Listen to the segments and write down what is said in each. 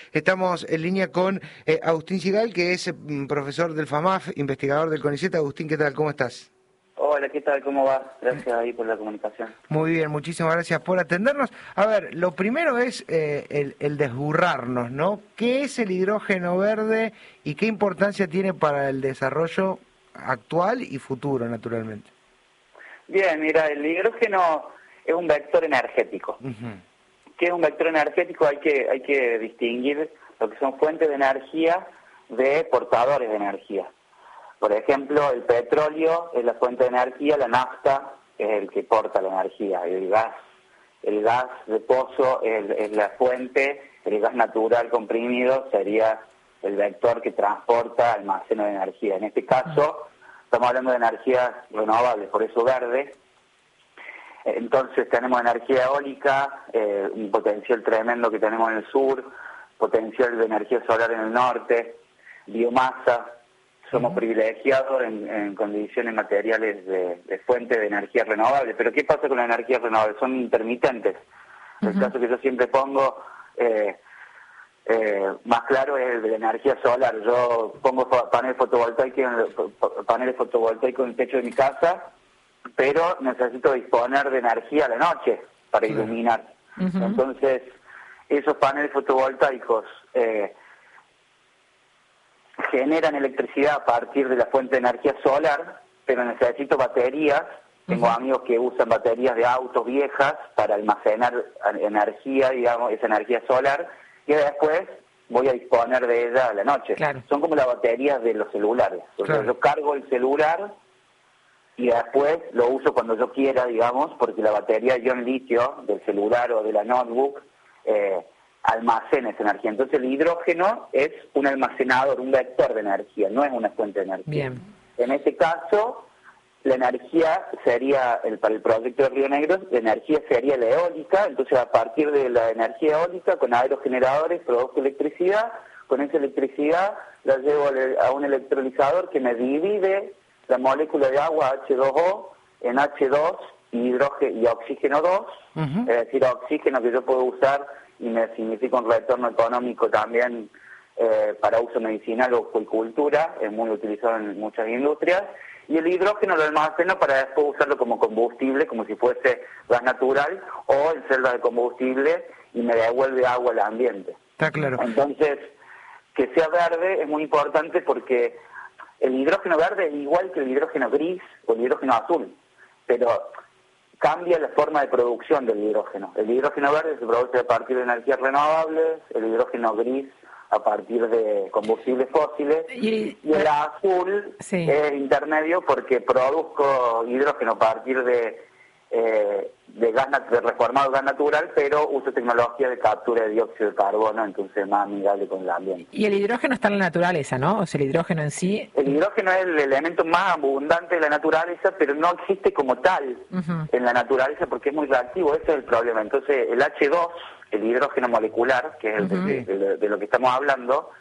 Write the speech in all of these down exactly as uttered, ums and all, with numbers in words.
Estamos en línea con eh, Agustín Sigal, que es mm, profesor del FAMAF, investigador del CONICET. Agustín, ¿qué tal? ¿Cómo estás? Hola, ¿qué tal? ¿Cómo va? Gracias ahí por la comunicación. Muy bien, muchísimas gracias por atendernos. A ver, lo primero es eh, el, el desburrarnos, ¿no? ¿Qué es el hidrógeno verde y qué importancia tiene para el desarrollo actual y futuro, naturalmente? Bien, mira, el hidrógeno es un vector energético. Uh-huh. ¿Qué es un vector energético? Hay que, hay que distinguir lo que son fuentes de energía de portadores de energía. Por ejemplo, el petróleo es la fuente de energía, la nafta es el que porta la energía, el gas, el gas de pozo es, es la fuente, el gas natural comprimido sería el vector que transporta, almacena de energía. En este caso, estamos hablando de energías renovables, por eso verde. Entonces tenemos energía eólica, eh, un potencial tremendo que tenemos en el sur, potencial de energía solar en el norte, biomasa. Somos uh-huh. privilegiados en, en condiciones materiales de, de fuente de energía renovable. Pero ¿qué pasa con la energía renovable? Son intermitentes. Uh-huh. El caso que yo siempre pongo eh, eh, más claro es el de la energía solar. Yo pongo paneles fotovoltaicos, paneles fotovoltaicos en el techo de mi casa, pero necesito disponer de energía a la noche para uh-huh. iluminar. Uh-huh. Entonces, esos paneles fotovoltaicos Eh, generan electricidad a partir de la fuente de energía solar, pero necesito baterías. Tengo uh-huh. amigos que usan baterías de autos viejas para almacenar energía, digamos, esa energía solar, y después voy a disponer de ella a la noche. Claro. Son como las baterías de los celulares. O sea, claro. yo cargo el celular y después lo uso cuando yo quiera, digamos, porque la batería ion litio del celular o de la notebook eh, almacena esa energía. Entonces el hidrógeno es un almacenador, un vector de energía, no es una fuente de energía. Bien. En este caso, la energía sería, el, para el proyecto de Río Negro, la energía sería la eólica. Entonces a partir de la energía eólica, con aerogeneradores, produzco electricidad. Con esa electricidad la llevo a un electrolizador que me divide la molécula de agua hache dos o en hache dos y, hidrógeno, y oxígeno dos, uh-huh. es decir, oxígeno que yo puedo usar y me significa un retorno económico también eh, para uso medicinal o acuicultura, es muy utilizado en muchas industrias, y el hidrógeno lo almaceno para después usarlo como combustible, como si fuese gas natural, o en celdas de combustible, y me devuelve agua al ambiente. Está claro. Entonces, que sea verde es muy importante porque el hidrógeno verde es igual que el hidrógeno gris o el hidrógeno azul, pero cambia la forma de producción del hidrógeno. El hidrógeno verde se produce a partir de energías renovables, el hidrógeno gris a partir de combustibles fósiles, y, y el azul sí. es intermedio porque produzco hidrógeno a partir de, eh, de gas de reformado gas natural, pero uso tecnología de captura de dióxido de carbono, entonces más amigable con el ambiente. Y el hidrógeno está en la naturaleza, ¿no? O sea, el hidrógeno en sí... El hidrógeno es el elemento más abundante de la naturaleza, pero no existe como tal uh-huh. en la naturaleza porque es muy reactivo, ese es el problema. Entonces el hache dos, el hidrógeno molecular, que es el uh-huh. de, de, de lo que estamos hablando,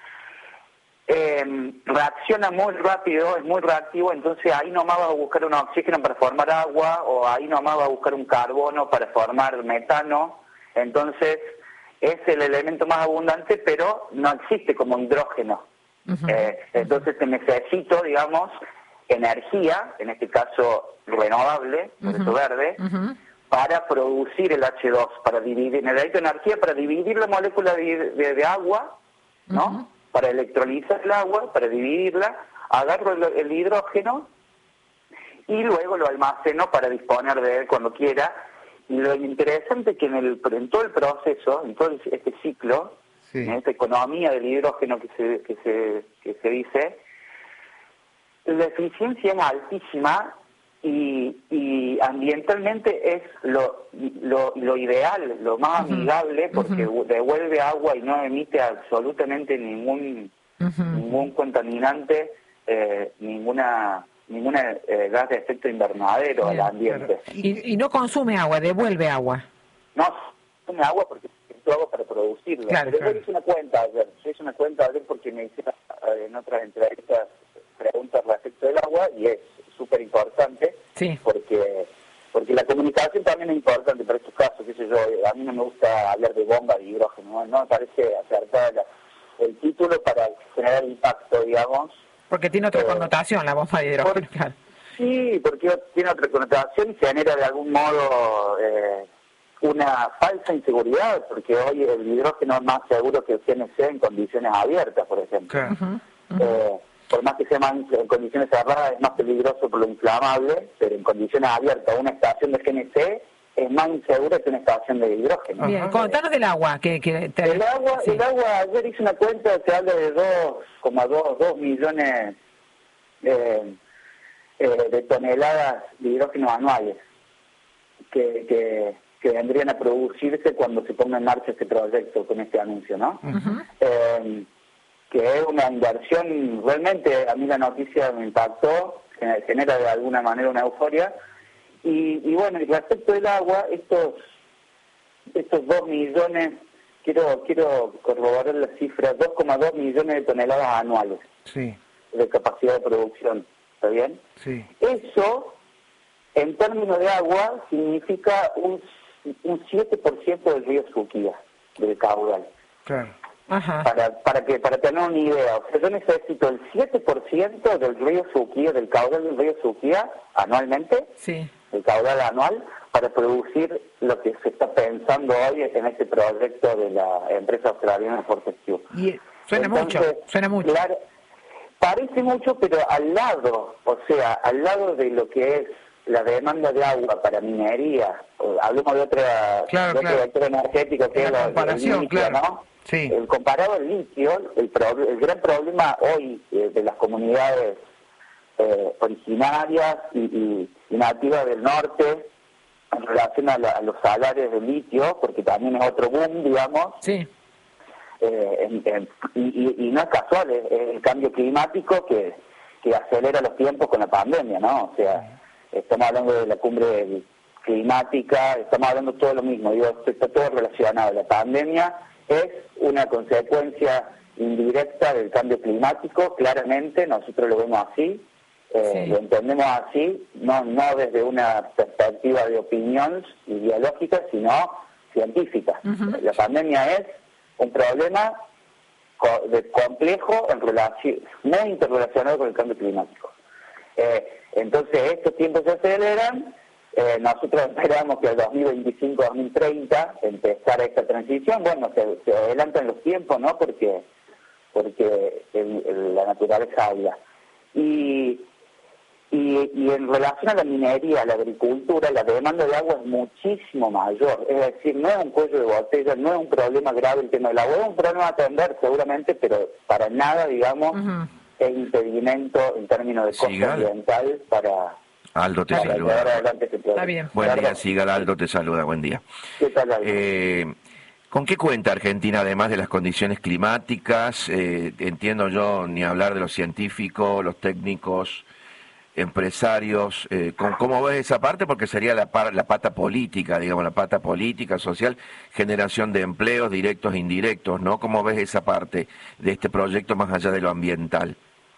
eh, reacciona muy rápido, es muy reactivo, entonces ahí nomás va a buscar un oxígeno para formar agua, o ahí nomás va a buscar un carbono para formar metano. Entonces es el elemento más abundante, pero no existe como hidrógeno. Uh-huh. Eh, entonces te necesito, digamos, energía, en este caso renovable, por uh-huh. eso verde, uh-huh. para producir el hache dos, para dividir, necesito energía para dividir la molécula de, de, de agua, ¿no? Uh-huh. Para electrolizar el agua, para dividirla, agarro el, el hidrógeno y luego lo almaceno para disponer de él cuando quiera. Y lo interesante es que en, el, en todo el proceso, en todo este ciclo, sí. en esta economía del hidrógeno que se, que se, que se dice, la eficiencia es altísima y, y ambientalmente es lo, lo, lo ideal, lo más uh-huh. amigable, porque uh-huh. devuelve agua y no emite absolutamente ningún, uh-huh. ningún contaminante, eh, ninguna... ninguna eh, gas de efecto invernadero al ambiente. Claro. Y, y no consume agua, devuelve agua. No, consume agua porque necesito agua para producirla. Claro, Pero claro. yo hice una cuenta ayer, yo hice una cuenta ayer porque me hicieron eh, en otras entrevistas preguntas respecto del agua y es súper importante sí. porque porque la comunicación también es importante para estos casos, que sé yo, a mí no me gusta hablar de bomba de hidrógeno, no, no me parece acertar el título para generar impacto, digamos. Porque tiene otra eh, connotación la bomba de hidrógeno, por, claro. Sí, porque tiene otra connotación y genera de algún modo eh, una falsa inseguridad, porque hoy el hidrógeno es más seguro que el C N C en condiciones abiertas, por ejemplo. Claro. Uh-huh, uh-huh. Eh, por más que sea más en condiciones cerradas es más peligroso por lo inflamable, pero en condiciones abiertas una estación de G N C es más insegura que una estación de hidrógeno. Bien, contanos del agua. que, que te... El agua, sí. el agua, ayer hice una cuenta, se habla de dos coma dos millones eh, eh, de toneladas de hidrógeno anuales que, que, que vendrían a producirse cuando se ponga en marcha este proyecto con este anuncio, ¿no? Uh-huh. Eh, que es una inversión, realmente a mí la noticia me impactó, genera de alguna manera una euforia, y, y bueno, y respecto del agua, estos estos dos millones, quiero quiero corroborar las cifras, dos coma dos millones de toneladas anuales Sí, de capacidad de producción, ¿está bien? sí. Eso, en términos de agua, significa un, un siete por ciento del río Suquía, del caudal. Claro. Ajá. Para para que para tener una idea, o sea, yo necesito el siete por ciento del río Suquía, del caudal del río Suquía, anualmente, Sí. el caudal anual, para producir lo que se está pensando hoy en este proyecto de la empresa australiana Fortescue. Y eh, Suena Entonces, mucho, suena mucho. Claro, parece mucho, pero al lado, o sea, al lado de lo que es la demanda de agua para minería, o hablemos de otra, Claro, de claro. otro vector energético que La es la- comparación, el litio, claro. ¿no? Sí. El comparado al litio, el, pro- el gran problema hoy eh, de las comunidades eh, originarias y, y, y nativas del norte en relación a, la- a los salarios del litio, porque también es otro boom, digamos, Sí. eh, en- en- y, y- y no es casual, es, es el cambio climático que, que acelera los tiempos con la pandemia, ¿no? O sea, estamos hablando de la cumbre climática, estamos hablando todo lo mismo, digo, está todo relacionado. La pandemia es una consecuencia indirecta del cambio climático, claramente, nosotros lo vemos así, eh, Sí. lo entendemos así, no, no desde una perspectiva de opinión ideológica, sino científica. Ujú. La pandemia es un problema co- de complejo en relación, muy interrelacionado con el cambio climático. Eh, entonces estos tiempos se aceleran, eh, nosotros esperamos que al dos mil veinticinco dos mil treinta empezar esta transición, bueno, se, se adelantan los tiempos, ¿no? Porque porque el, el, la naturaleza habla. Y, y, y en relación a la minería, a la agricultura, la demanda de agua es muchísimo mayor. Es decir, no es un cuello de botella, no es un problema grave el tema del agua, es un problema a atender seguramente, pero para nada, digamos, Ujú. es impedimento en términos de costo Sigal. ambiental para, Aldo te para llevar saluda. adelante este proyecto. Está bien. Buen día, Perdón. Sigal. Aldo te saluda. Buen día. ¿Qué tal, Aldo? Eh, ¿Con qué cuenta Argentina, además de las condiciones climáticas? Eh, entiendo yo, ni hablar de los científicos, los técnicos, empresarios. Eh, ¿con, ¿Cómo ves esa parte? Porque sería la, par, la pata política, digamos, la pata política, social, generación de empleos directos e indirectos, ¿no? ¿Cómo ves esa parte de este proyecto más allá de lo ambiental?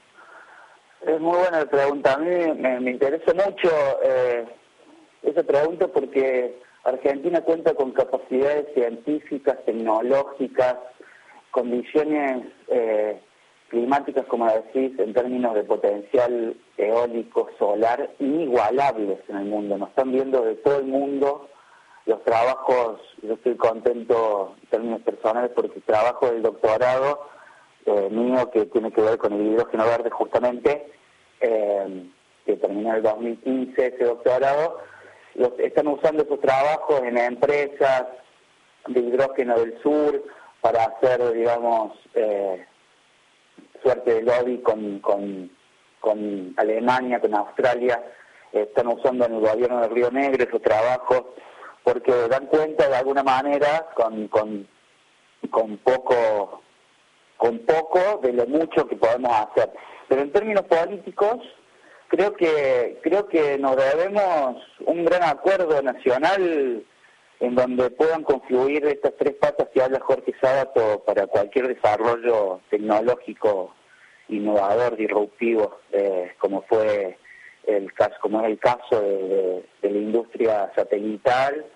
Es muy buena la pregunta. A mí me, me interesa mucho eh, esa pregunta porque Argentina cuenta con capacidades científicas, tecnológicas, condiciones eh, climáticas, como decís, en términos de potencial eólico, solar, inigualables en el mundo. Nos están viendo de todo el mundo los trabajos. Yo estoy contento en términos personales porque el trabajo del doctorado eh, mío, que tiene que ver con el hidrógeno verde justamente, eh, que terminó en el dos mil quince ese doctorado, los, están usando esos trabajos en empresas de hidrógeno del sur para hacer, digamos, eh, suerte de lobby con, con, con Alemania, con Australia. Eh, están usando en el gobierno de Río Negro esos trabajos porque dan cuenta de alguna manera con, con, con poco con poco de lo mucho que podemos hacer. Pero en términos políticos, creo que creo que nos debemos un gran acuerdo nacional en donde puedan confluir estas tres patas que habla Jorge Sábato para cualquier desarrollo tecnológico innovador, disruptivo, eh, como fue el caso, como es el caso de, de, de la industria satelital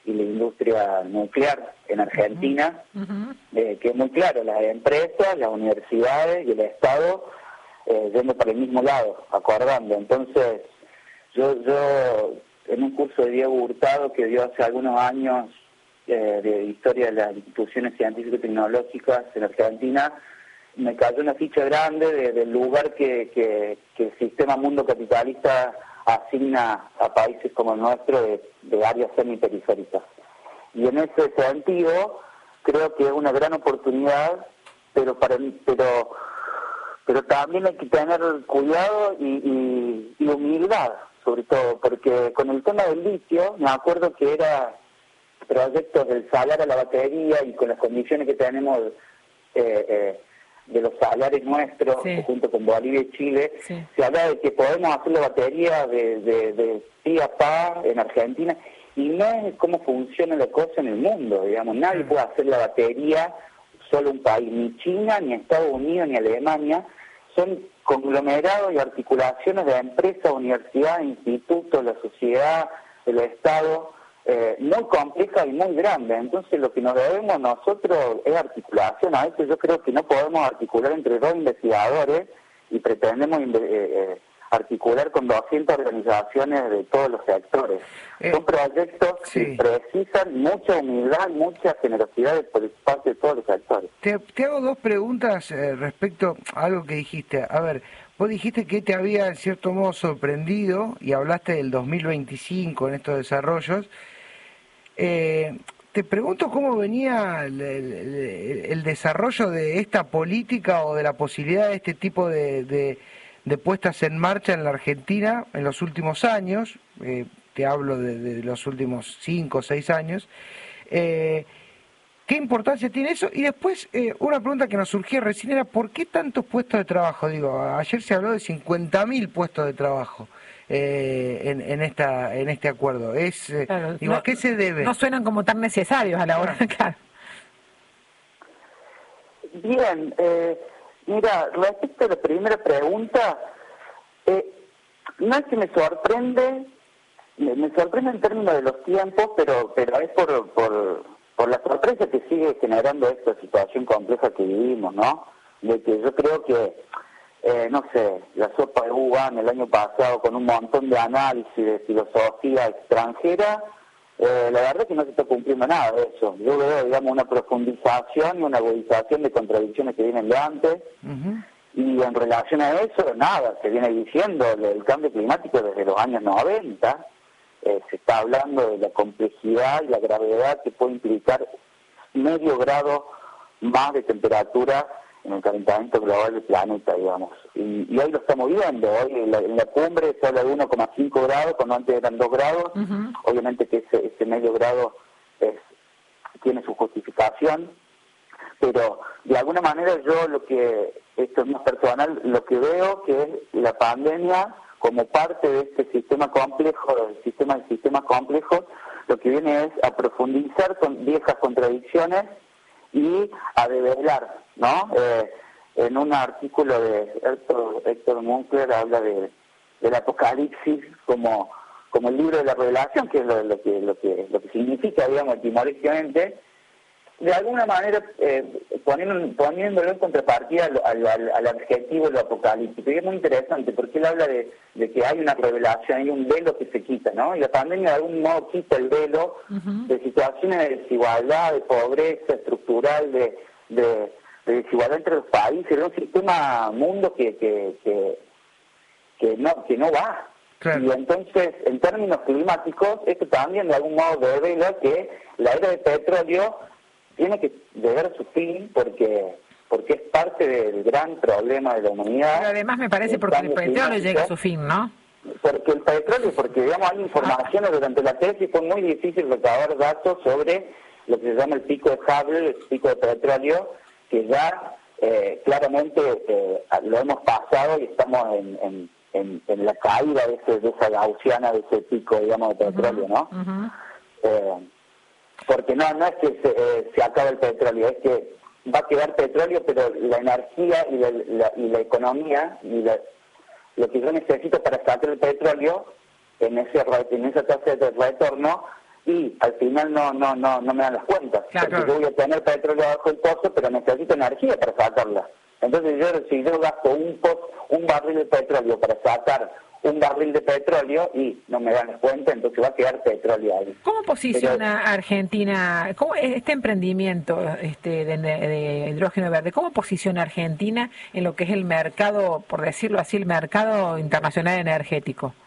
y la industria nuclear en Argentina, uh-huh. eh, que es muy claro, las empresas, las universidades y el Estado eh, yendo para el mismo lado, acordando. Entonces, yo, yo en un curso de Diego Hurtado que dio hace algunos años eh, de historia de las instituciones científicas y tecnológicas en Argentina, me cayó una ficha grande de, del lugar que, que, que el sistema mundo capitalista asigna a países como el nuestro de, de áreas semiperiféricas. Y en ese sentido, creo que es una gran oportunidad, pero para pero pero también hay que tener cuidado y, y, y humildad, sobre todo, porque con el tema del litio, me acuerdo que era proyectos del salar a la batería y con las condiciones que tenemos eh, eh, de los salares nuestros, sí. junto con Bolivia y Chile, sí. se habla de que podemos hacer la batería de, de, de pi a pa en Argentina, y no es cómo funciona la cosa en el mundo, digamos, nadie puede hacer la batería solo un país, ni China, ni Estados Unidos, ni Alemania, son conglomerados y articulaciones de empresas, universidades, institutos, la sociedad, el Estado, Eh, muy compleja y muy grande. Entonces lo que nos debemos nosotros es articulación. A veces yo creo que no podemos articular entre dos investigadores y pretendemos eh, eh, articular con doscientas organizaciones de todos los sectores. Eh, Son proyectos sí. que precisan mucha humildad, mucha generosidad por parte de todos los sectores. Te, te hago dos preguntas eh, respecto a algo que dijiste. A ver, vos dijiste que te había en cierto modo sorprendido y hablaste del dos mil veinticinco en estos desarrollos. Eh, te pregunto cómo venía el, el, el desarrollo de esta política o de la posibilidad de este tipo de, de, de puestas en marcha en la Argentina en los últimos años, eh, te hablo de, de los últimos cinco o seis años. Eh, ¿Qué importancia tiene eso? Y después, eh, una pregunta que nos surgía recién era, ¿por qué tantos puestos de trabajo? Digo, ayer se habló de cincuenta mil puestos de trabajo. Eh, en, en esta en este acuerdo es eh, claro, digo, no, ¿a qué se debe? No suenan como tan necesarios a la hora, claro. Bien, eh, mira, respecto a la primera pregunta, eh, no es que me sorprende, me, me sorprende en términos de los tiempos, pero pero es por, por por la sorpresa que sigue generando esta situación compleja que vivimos, ¿no? De que yo creo que Eh, no sé, la sopa de uva en el año pasado con un montón de análisis de filosofía extranjera, eh, la verdad es que no se está cumpliendo nada de eso. Yo veo, digamos, una profundización y una agudización de contradicciones que vienen de antes, uh-huh. y en relación a eso, nada, se viene diciendo el cambio climático desde los años noventa, eh, se está hablando de la complejidad y la gravedad que puede implicar medio grado más de temperatura en el calentamiento global del planeta, digamos. Y, y hoy lo estamos viendo. Hoy en la, en la cumbre se habla de uno coma cinco grados, cuando antes eran dos grados. Uh-huh. Obviamente que ese, ese medio grado es, tiene su justificación, pero de alguna manera yo lo que, esto es más personal, lo que veo que es la pandemia como parte de este sistema complejo, del sistema de sistemas complejos, lo que viene es a profundizar con viejas contradicciones y a develar, ¿no? Eh, en un artículo de Héctor, Héctor Munkler habla de del Apocalipsis como como el libro de la revelación, que es lo, lo que lo que lo que significa, digamos, etimológicamente, de alguna manera eh, poniendo, poniéndolo en contrapartida al, al, al, al adjetivo lo apocalíptico. Y es muy interesante porque él habla de, de que hay una revelación, hay un velo que se quita, ¿no? Y la pandemia de algún modo quita el velo uh-huh. de situaciones de desigualdad, de pobreza estructural, de, de, de desigualdad entre los países, de un sistema mundo que que, que, que no que no va. Claro. Y entonces, en términos climáticos, esto también de algún modo revela que la era del petróleo tiene que llegar a su fin porque porque es parte del gran problema de la humanidad. Pero además me parece porque el petróleo llega a su fin, ¿no? Porque el petróleo, porque digamos hay informaciones durante la tesis, fue muy difícil recabar datos sobre lo que se llama el pico de Hubble, el pico de petróleo, que ya eh, claramente eh, lo hemos pasado y estamos en, en, en, en la caída de, ese, de esa gaussiana, de ese pico, digamos, de petróleo, ¿no? Uh-huh. eh, porque no no es que se, eh, se acabe el petróleo, es que va a quedar petróleo, pero la energía y la, la, y la economía y la, lo que yo necesito para sacar el petróleo en ese en esa tasa de retorno y al final no no no no me dan las cuentas. Claro, porque claro. yo voy a tener petróleo abajo del pozo, pero necesito energía para sacarla. Entonces yo si yo gasto un pozo, un barril de petróleo para sacar un barril de petróleo y no me dan las cuentas, entonces va a quedar petróleo ahí. ¿Cómo posiciona Pero, Argentina, cómo este emprendimiento este de, de hidrógeno verde, cómo posiciona Argentina en lo que es el mercado, por decirlo así, el mercado internacional energético?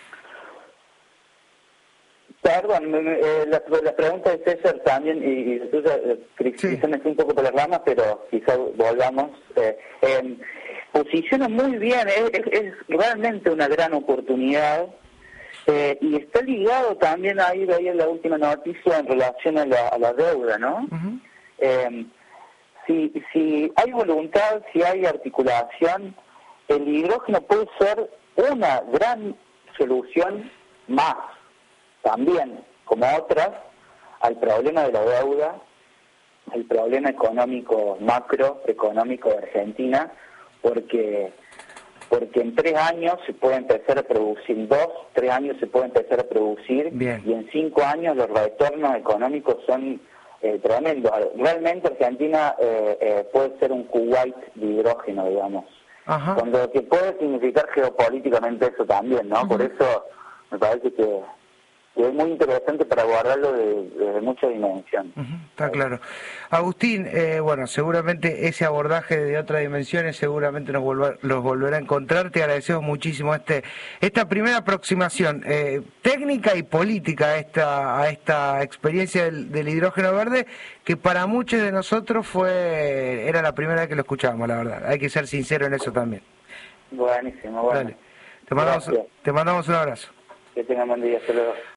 Perdón, eh, la, la pregunta de César también, y, y entonces eh, quizá me fui un poco por las ramas, pero quizá volvamos. Eh, eh, posiciona muy bien, es, es, es realmente una gran oportunidad, eh, y está ligado también, ahí veía la última noticia en relación a la, a la deuda, ¿no? Uh-huh. eh, si, si hay voluntad, si hay articulación, el hidrógeno puede ser una gran solución más, también, como otras, al problema de la deuda, al problema económico, macroeconómico de Argentina, porque porque en tres años se puede empezar a producir, en dos, tres años se puede empezar a producir, Bien. Y en cinco años los retornos económicos son eh, tremendos. Realmente Argentina eh, eh, puede ser un Kuwait de hidrógeno, digamos. Ajá. Con lo que puede significar geopolíticamente eso también, ¿no? Uh-huh. Por eso me parece que que es muy interesante para abordarlo desde de, de mucha dimensión. Uh-huh, está claro. Agustín, eh, bueno, seguramente ese abordaje de otras dimensiones seguramente nos volver, los volverá a encontrar. Te agradecemos muchísimo este esta primera aproximación eh, técnica y política a esta, a esta experiencia del, del hidrógeno verde, que para muchos de nosotros fue era la primera vez que lo escuchábamos, la verdad. Hay que ser sincero en eso también. Buenísimo, bueno. Dale. Te mandamos, te mandamos un abrazo. Que tengan buen día, hasta luego.